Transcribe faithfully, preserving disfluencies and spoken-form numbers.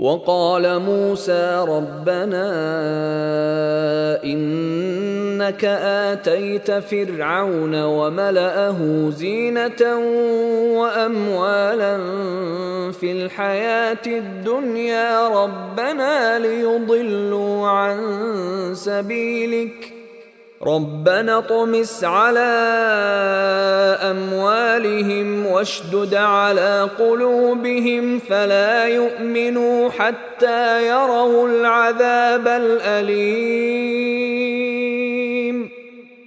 وقال موسى ربنا إنك آتيت فرعون وملأه زينة وأموالا في الحياة الدنيا ربنا ليضلوا عن سبيلك ربنا اطمس على أموالهم واشدد على قلوبهم فلا يؤمنوا حتى يروا العذاب الأليم